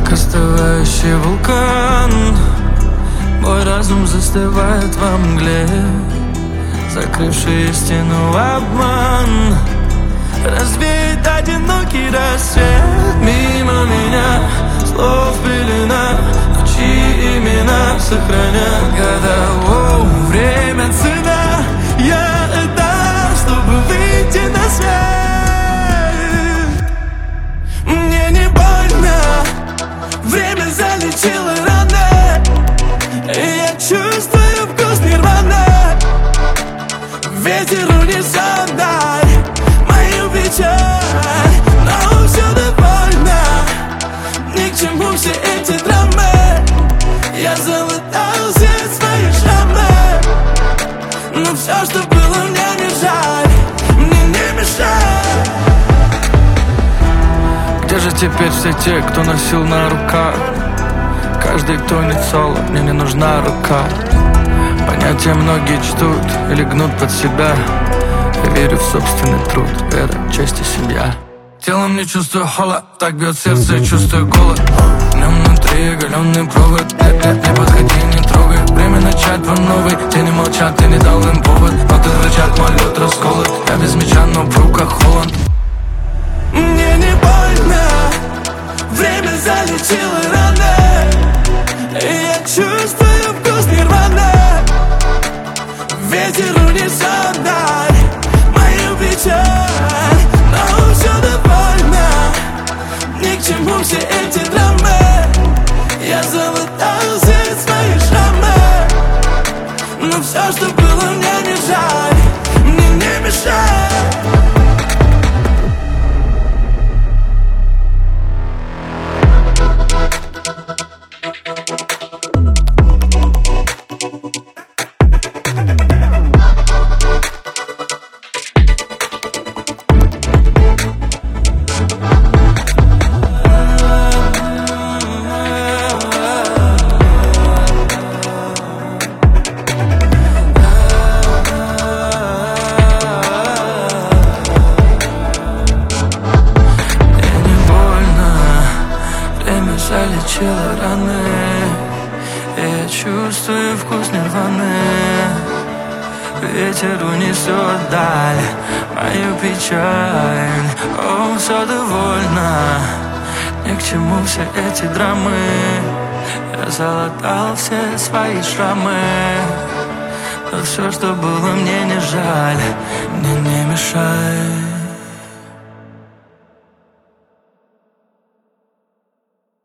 как остывающий вулкан. Мой разум застывает во мгле, закрывший истину обман. Развеет одинокий рассвет мимо меня, слов пелена, но чьи имена сохранят года. Время цена, я отдам, чтобы выйти на свет. Мне не больно, время залечило раны, и я чувствую вкус нирваны. Ветер унесет даль мою печаль, но все довольно, ни к чему все эти драмы. Я залатал все свои шрамы, но все, что было, мне не жаль, мне не мешай. Где же теперь все те, кто носил на руках? Каждый тонет соло, мне не нужна рука. Понятия многие чтут или гнут под себя. Я верю в собственный труд, вера, честь и семья. Телом не чувствую холод, так бьет сердце и чувствую голод. В нем внутри оголенный провод, не подходи, не трогай. Время начать по новой, тени молчат, ты не дал им повод. Ноты рычат, мой лед расколот, я без меча, но в руках Холланд. Мне не больно, время залечило раны, и я чувствую вкус нирваны. Ветер унесет даль мою печаль, но все довольно, ни к чему все эти драмы. Я залатал все свои шрамы, но все, что было, мне не жаль, мне не мешай. Залечила раны, я чувствую вкус нирваны. Ветер унесет даль мою печаль, о, все довольно, ни к чему все эти драмы. Я залатал все свои шрамы, но все, что было, мне не жаль, мне не мешай.